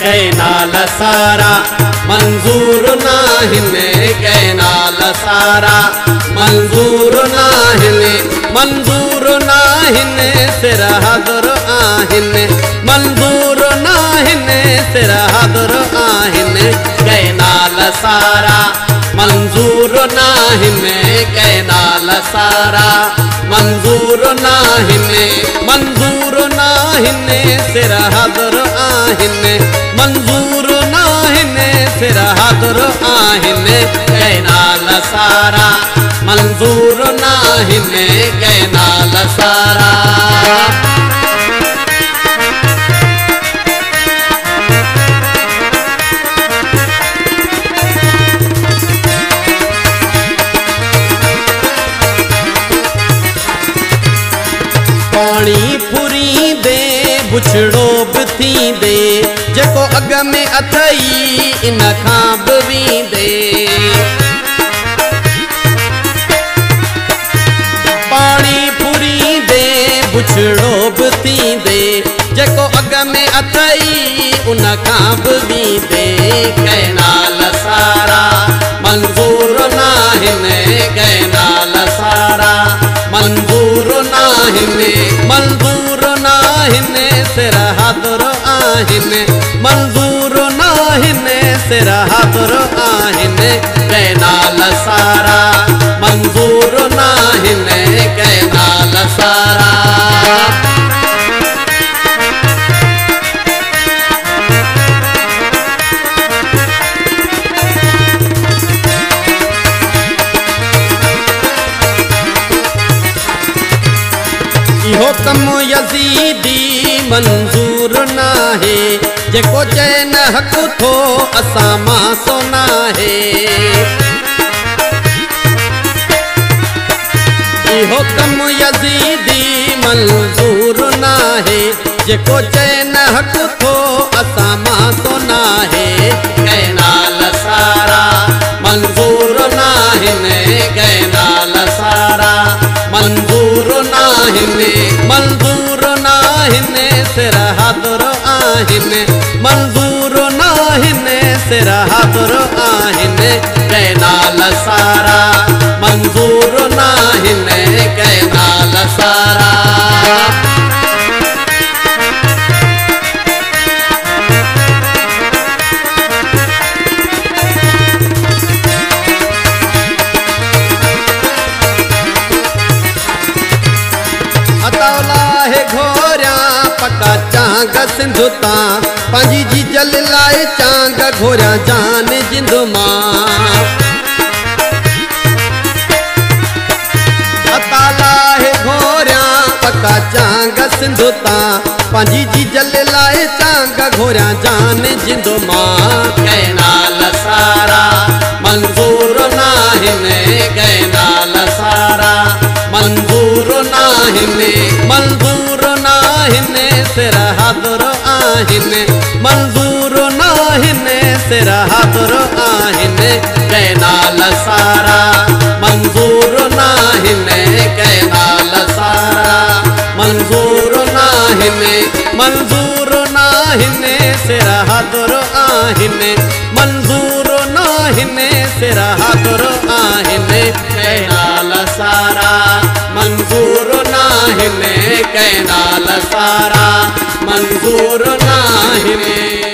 Canal सारा मंजूर नाहिन canal सारा मंजूर नाहिन मंजूर नाहिन सिर हाज़िर आहिन मंजूर नाहिन सिर हाज़िर आहिन कैनाल सारा मंजूर नाहिन कैनाल सारा मंजूर नाहिन मंजूर नाहिन सिर हाज़िर आहिन मंजूर नाहिन सिर हाज़िर आहिन कैनाल सारा मंजूर नाहिन कैनाल सारा। पानी पुरी दे बुछड़ो बि थींदे जेको अग में अथई इन खां बि वींदे पानी पुरी दे बुछड़ो बि थींदे जेको अग में अथई उन खां बि वींदे कैनाल सारा मंजूर नाहिन कैनाल सारा मंजूर नाहिन मंजूर नाहिन सिर हाज़िर आहिन मंजूर नाहिन सिर हाज़िर आहिन कैनाल सारा मंजूर नाहिन कैनाल सारा। इहो कम यज़ीदी मंजूर नाहे जेको चैन हक़ थो असां मां सोनाहे इहो कम यज़ीदी मंजूर नाहे जेको चैन हक़ थो असां मां सोनाहे कैनाल सारा मंजूर नाहिन कैनाल सारा मंजूर नाहिन मंजूर नाहिन सिर हाज़िर आहिन मंजूर नाहिन सिर हाज़िर आहिन कैनाल सारा मंजूर नाहिन कैनाल सारा। पका चांग सिंधु तां पंहिंजी जीजल लाइ चांग घोरिया जान जिंदु मां अताला है घोरिया पका चांग सिंधु तां पंहिंजी जीजल लाइ चांग घोरिया जान जिंदु मां कैनाल सारा मंजूर नाहिन कैनाल सारा मंजूर नाहिन मंजूर नाहिन सिर हाज़िर आहिन मंजूर नाहिन सिर हाज़िर आहिन कैनाल सारा मंजूर नाहिन कैनाल सारा मंजूर नाहिन मंजूर नाहिन सिर हाज़िर आहिन मंजूर नाहिन सिर हाज़िर आहिन कैनाल सारा मंजूर नाहिन कैनाल सारा मंजूर नाहिन।